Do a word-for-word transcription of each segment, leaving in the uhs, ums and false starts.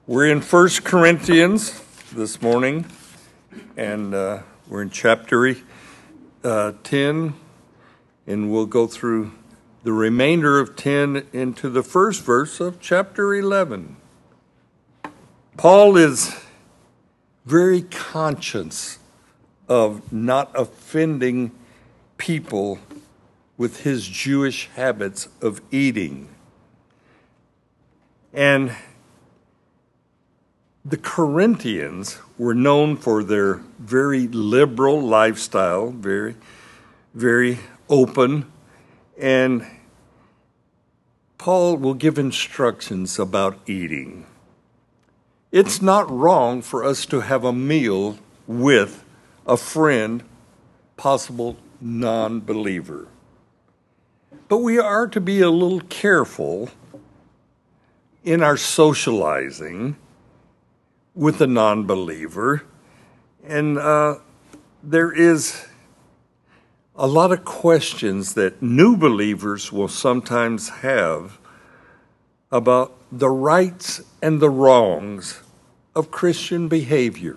We're in First Corinthians this morning, and uh, we're in chapter uh, ten, and we'll go through the remainder of ten into the first verse of chapter eleven. Paul is very conscious of not offending people with his Jewish habits of eating. And the Corinthians were known for their very liberal lifestyle, very, very open, and Paul will give instructions about eating. It's not wrong for us to have a meal with a friend, possible non-believer. But we are to be a little careful in our socializing with a non-believer. And uh, there is a lot of questions that new believers will sometimes have about the rights and the wrongs of Christian behavior.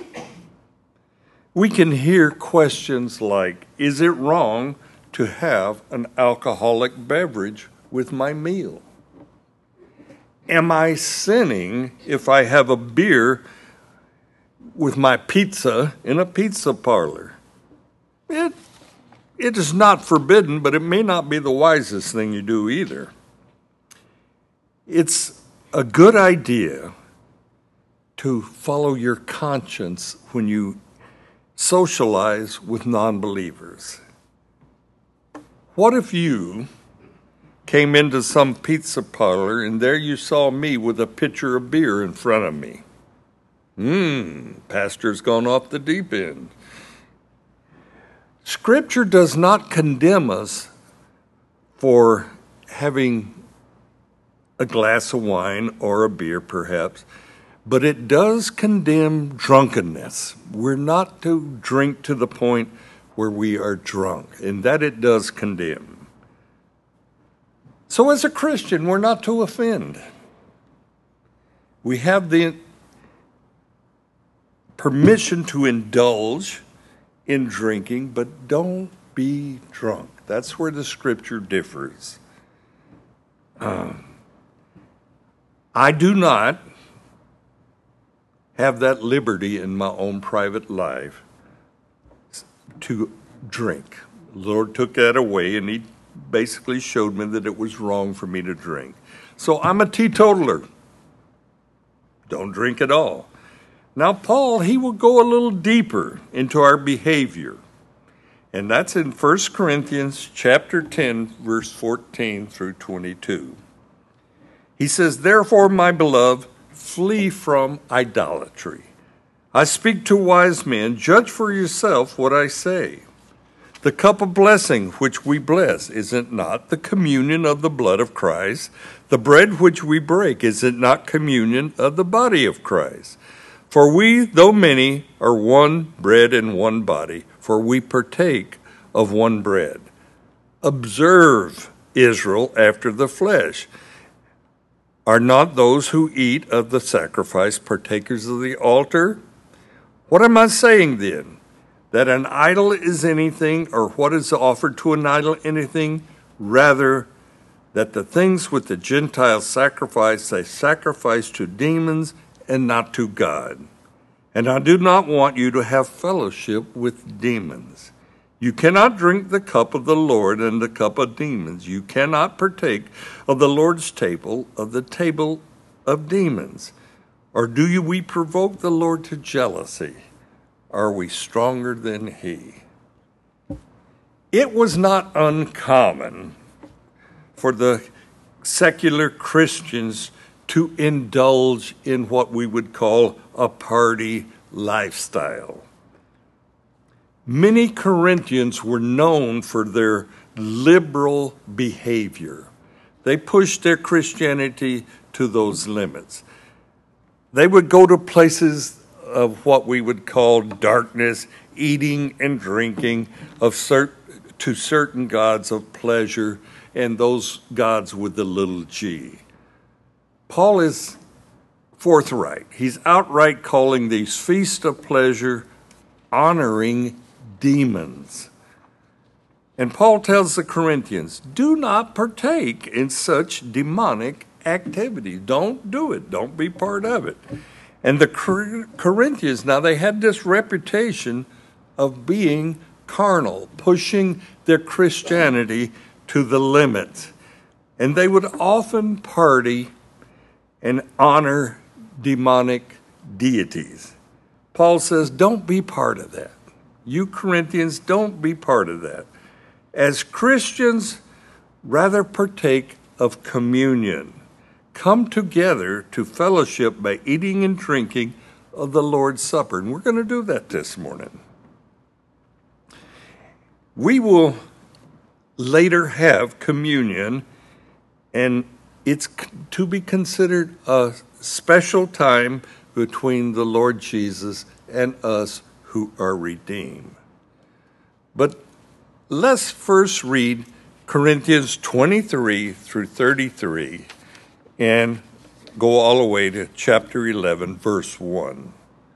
We can hear questions like, is it wrong to have an alcoholic beverage with my meal? Am I sinning if I have a beer with my pizza in a pizza parlor? It, it is not forbidden, but it may not be the wisest thing you do either. It's a good idea to follow your conscience when you socialize with non-believers. What if you came into some pizza parlor and there you saw me with a pitcher of beer in front of me? Hmm, pastor's gone off the deep end. Scripture does not condemn us for having a glass of wine or a beer perhaps, but it does condemn drunkenness. We're not to drink to the point where we are drunk, and that it does condemn. So as a Christian, we're not to offend. We have the permission to indulge in drinking, but don't be drunk. That's where the scripture differs. Um, I do not have that liberty in my own private life to drink. The Lord took that away, and he basically showed me that it was wrong for me to drink. So I'm a teetotaler. Don't drink at all. Now, Paul, he will go a little deeper into our behavior. And that's in First Corinthians chapter ten, verse fourteen through twenty-two. He says, "Therefore, my beloved, flee from idolatry. I speak to wise men, judge for yourself what I say. The cup of blessing which we bless, is it not the communion of the blood of Christ? The bread which we break, is it not communion of the body of Christ? For we, though many, are one bread and one body, for we partake of one bread. Observe, Israel, after the flesh. Are not those who eat of the sacrifice partakers of the altar? What am I saying then? That an idol is anything, or what is offered to an idol anything? Rather, that the things which the Gentiles sacrifice, they sacrifice to demons and not to God. And I do not want you to have fellowship with demons. You cannot drink the cup of the Lord and the cup of demons. You cannot partake of the Lord's table, of the table of demons. Or do you, we provoke the Lord to jealousy? Are we stronger than he?" It was not uncommon for the secular Christians to indulge in what we would call a party lifestyle. Many Corinthians were known for their liberal behavior. They pushed their Christianity to those limits. They would go to places of what we would call darkness, eating and drinking of cert- to certain gods of pleasure and those gods with the little g. Paul is forthright. He's outright calling these feasts of pleasure honoring demons. And Paul tells the Corinthians, do not partake in such demonic activity. Don't do it. Don't be part of it. And the Corinthians, now they had this reputation of being carnal, pushing their Christianity to the limit. And they would often party and honor demonic deities. Paul says, don't be part of that. You Corinthians, don't be part of that. As Christians, rather partake of communion. Come together to fellowship by eating and drinking of the Lord's Supper. And we're going to do that this morning. We will later have communion, and it's to be considered a special time between the Lord Jesus and us who are redeemed. But let's first read Corinthians twenty-three through thirty-three and go all the way to chapter eleven, verse one.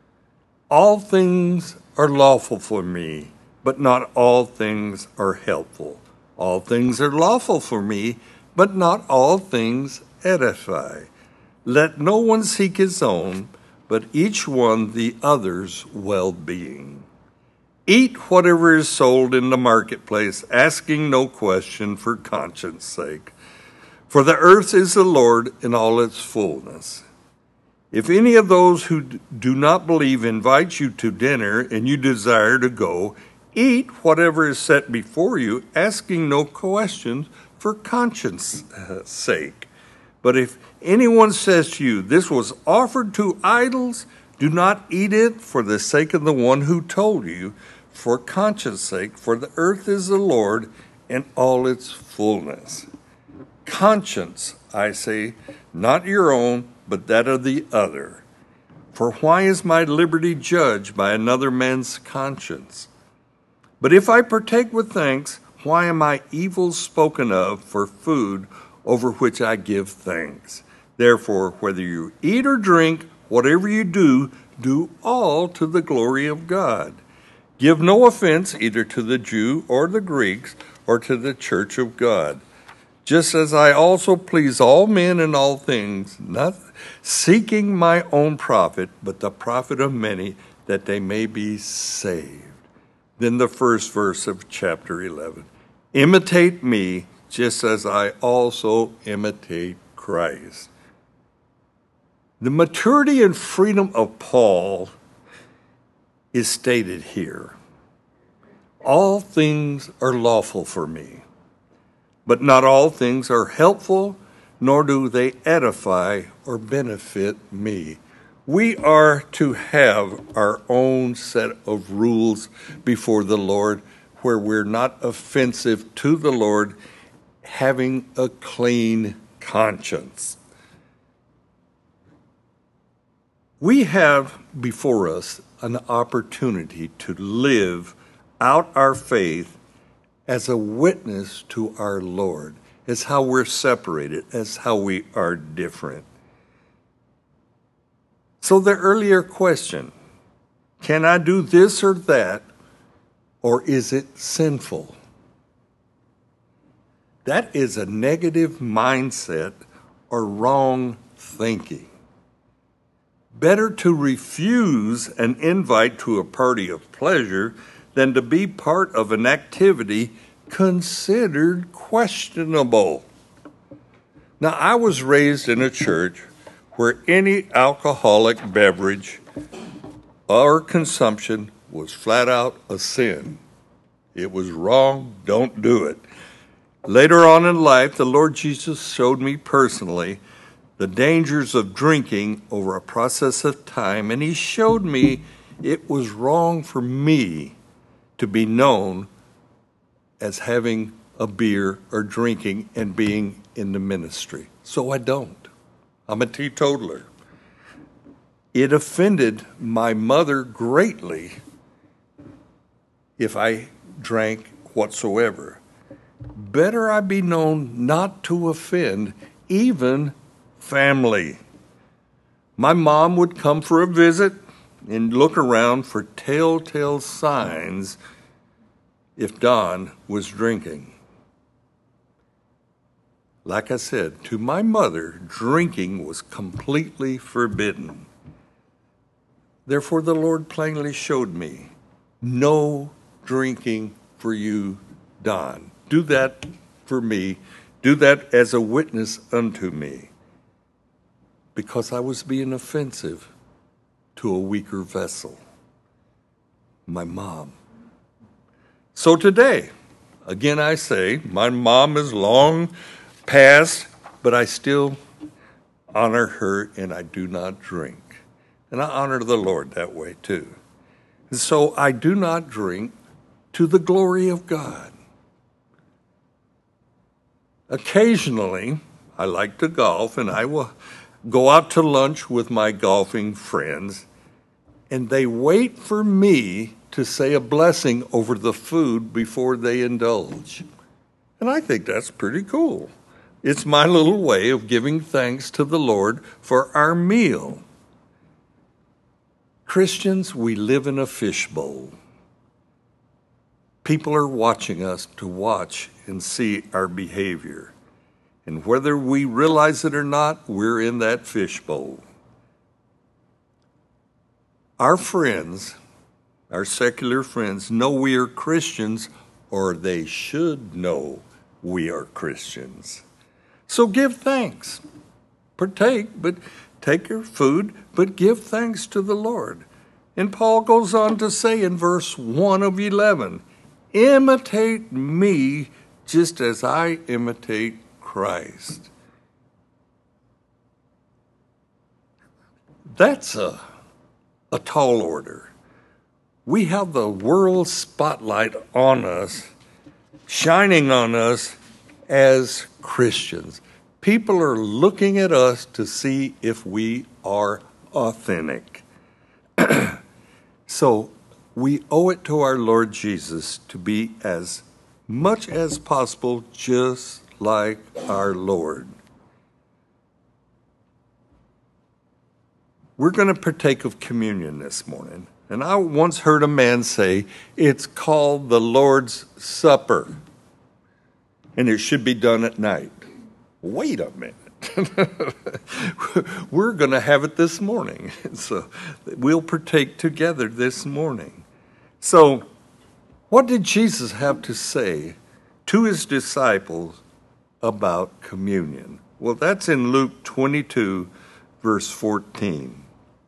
All things are lawful for me, but not all things are helpful. All things are lawful for me, but not all things edify. Let no one seek his own, but each one the other's well-being. Eat whatever is sold in the marketplace, asking no question for conscience sake. For the earth is the Lord in all its fullness. If any of those who do not believe invite you to dinner and you desire to go, eat whatever is set before you, asking no questions for conscience sake. But if anyone says to you, this was offered to idols, do not eat it for the sake of the one who told you, for conscience sake, for the earth is the Lord in all its fullness. Conscience, I say, not your own, but that of the other. For why is my liberty judged by another man's conscience? But if I partake with thanks, why am I evil spoken of for food over which I give thanks? Therefore, whether you eat or drink, whatever you do, do all to the glory of God. Give no offense either to the Jew or the Greeks or to the church of God. Just as I also please all men in all things, not seeking my own profit, but the profit of many, that they may be saved. Then the first verse of chapter eleven. Imitate me, just as I also imitate Christ. The maturity and freedom of Paul is stated here. All things are lawful for me, but not all things are helpful, nor do they edify or benefit me. We are to have our own set of rules before the Lord, where we're not offensive to the Lord, having a clean conscience. We have before us an opportunity to live out our faith as a witness to our Lord, as how we're separated, as how we are different. So the earlier question, can I do this or that, or is it sinful? That is a negative mindset or wrong thinking. Better to refuse an invite to a party of pleasure than to be part of an activity considered questionable. Now, I was raised in a church where any alcoholic beverage or consumption was flat out a sin. It was wrong, don't do it. Later on in life, the Lord Jesus showed me personally the dangers of drinking over a process of time, and he showed me it was wrong for me to be known as having a beer or drinking and being in the ministry. So I don't. I'm a teetotaler. It offended my mother greatly if I drank whatsoever. Better I be known not to offend even family. My mom would come for a visit and look around for telltale signs if Don was drinking. Like I said, to my mother, drinking was completely forbidden. Therefore, the Lord plainly showed me, no drinking for you, Don. Do that for me. Do that as a witness unto me. Because I was being offensive to a weaker vessel, my mom. So today, again I say, my mom is long past, but I still honor her and I do not drink. And I honor the Lord that way too. And so I do not drink to the glory of God. Occasionally, I like to golf, and I will go out to lunch with my golfing friends, and they wait for me to say a blessing over the food before they indulge. And I think that's pretty cool. It's my little way of giving thanks to the Lord for our meal. Christians, we live in a fishbowl. People are watching us to watch and see our behavior. And whether we realize it or not, we're in that fishbowl. Our friends, our secular friends, know we are Christians, or they should know we are Christians. So give thanks. Partake, but take your food, but give thanks to the Lord. And Paul goes on to say in verse one of eleven, imitate me just as I imitate Christ. That's a, a tall order. We have the world spotlight on us, shining on us as Christians. People are looking at us to see if we are authentic. So we owe it to our Lord Jesus to be as much as possible just like our Lord. We're going to partake of communion this morning. And I once heard a man say, it's called the Lord's Supper. And it should be done at night. Wait a minute. We're going to have it this morning. So we'll partake together this morning. So what did Jesus have to say to his disciples about communion? Well, that's in Luke twenty-two, verse fourteen.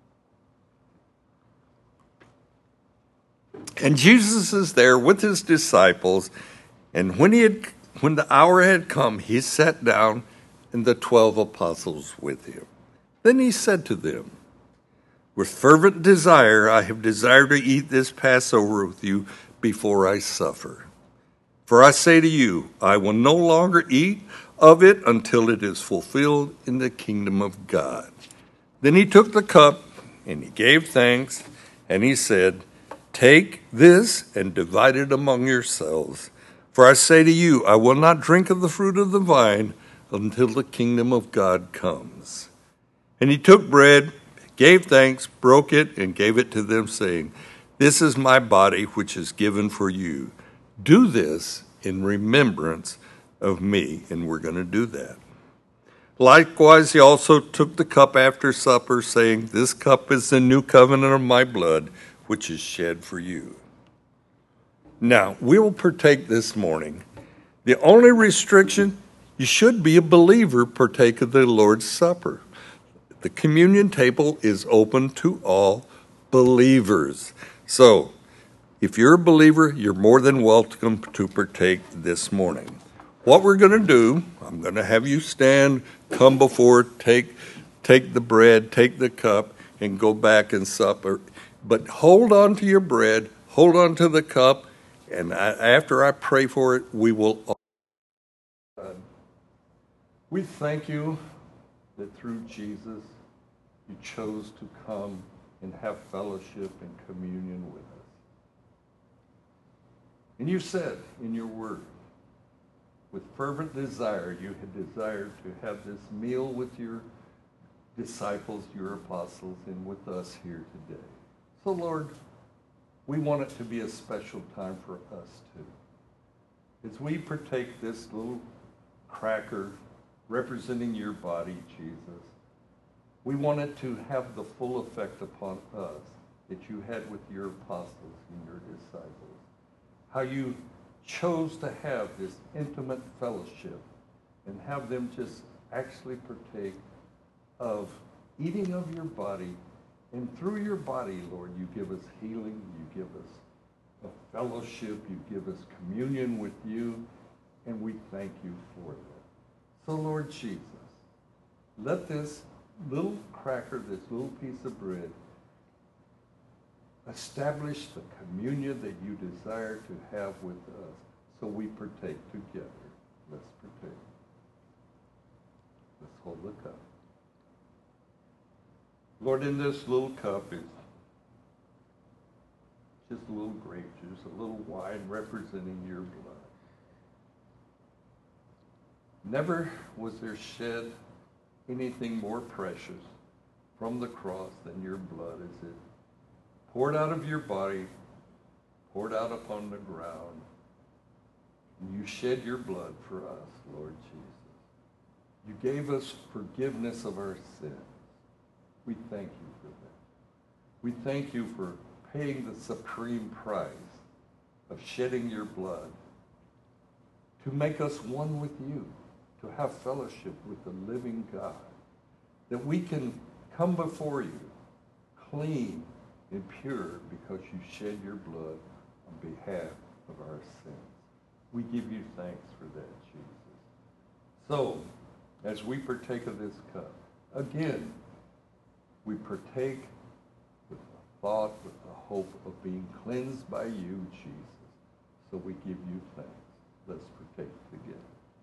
And Jesus is there with his disciples, and when he had when the hour had come, he sat down, and the twelve apostles with him. Then he said to them, with fervent desire, I have desired to eat this Passover with you before I suffer. For I say to you, I will no longer eat of it until it is fulfilled in the kingdom of God. Then he took the cup, and he gave thanks, and he said, take this and divide it among yourselves. For I say to you, I will not drink of the fruit of the vine until the kingdom of God comes. And he took bread, gave thanks, broke it, and gave it to them, saying, this is my body, which is given for you. Do this in remembrance of me. And we're going to do that. Likewise, he also took the cup after supper, saying, this cup is the new covenant of my blood, which is shed for you. Now, we will partake this morning. The only restriction, you should be a believer, partake of the Lord's Supper. The communion table is open to all believers. So, if you're a believer, you're more than welcome to partake this morning. What we're going to do, I'm going to have you stand, come before, take, take the bread, take the cup, and go back and supper. But hold on to your bread, hold on to the cup, and I, after I pray for it, we will. We thank you that through Jesus, you chose to come and have fellowship and communion with us. And you said in your word, with fervent desire, you had desired to have this meal with your disciples, your apostles, and with us here today. So, Lord, we want it to be a special time for us too. As we partake this little cracker representing your body, Jesus, we want it to have the full effect upon us that you had with your apostles and your disciples. How you chose to have this intimate fellowship and have them just actually partake of eating of your body. And through your body, Lord, you give us healing, you give us a fellowship, you give us communion with you, and we thank you for that. So, Lord Jesus, let this little cracker, this little piece of bread, establish the communion that you desire to have with us, so we partake together. Let's partake. Let's hold the cup. Lord, in this little cup is just a little grape juice, a little wine representing your blood. Never was there shed anything more precious from the cross than your blood, as it poured out of your body, poured out upon the ground. And you shed your blood for us, Lord Jesus. You gave us forgiveness of our sins. We thank you for that. We thank you for paying the supreme price of shedding your blood to make us one with you, to have fellowship with the living God, that we can come before you clean and pure because you shed your blood on behalf of our sins. We give you thanks for that, Jesus. So, as we partake of this cup, again, we partake with the thought, with the hope of being cleansed by you, Jesus. So we give you thanks. Let's partake together.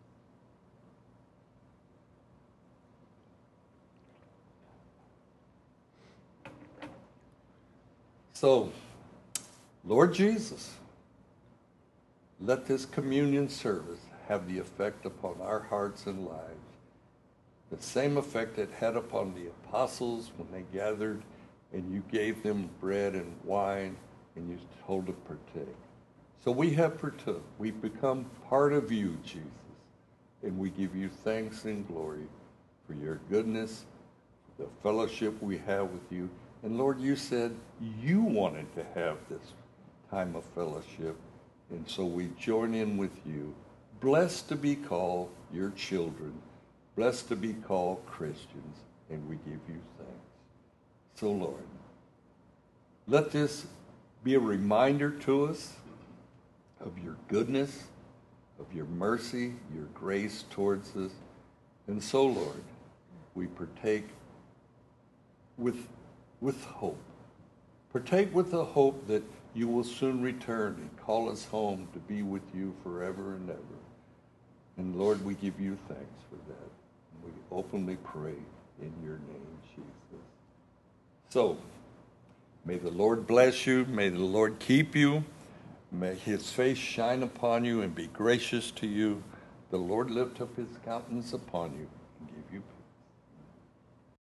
So, Lord Jesus, let this communion service have the effect upon our hearts and lives, the same effect it had upon the apostles when they gathered and you gave them bread and wine and you told to partake. So we have partook. We've become part of you, Jesus, and we give you thanks and glory for your goodness, the fellowship we have with you. And Lord, you said you wanted to have this time of fellowship, and so we join in with you. Blessed to be called your children, blessed to be called Christians, and we give you thanks. So, Lord, let this be a reminder to us of your goodness, of your mercy, your grace towards us. And so, Lord, we partake with, with hope. Partake with the hope that you will soon return and call us home to be with you forever and ever. And Lord, we give you thanks for that. We openly pray in your name, Jesus. So, may the Lord bless you. May the Lord keep you. May his face shine upon you and be gracious to you. The Lord lift up his countenance upon you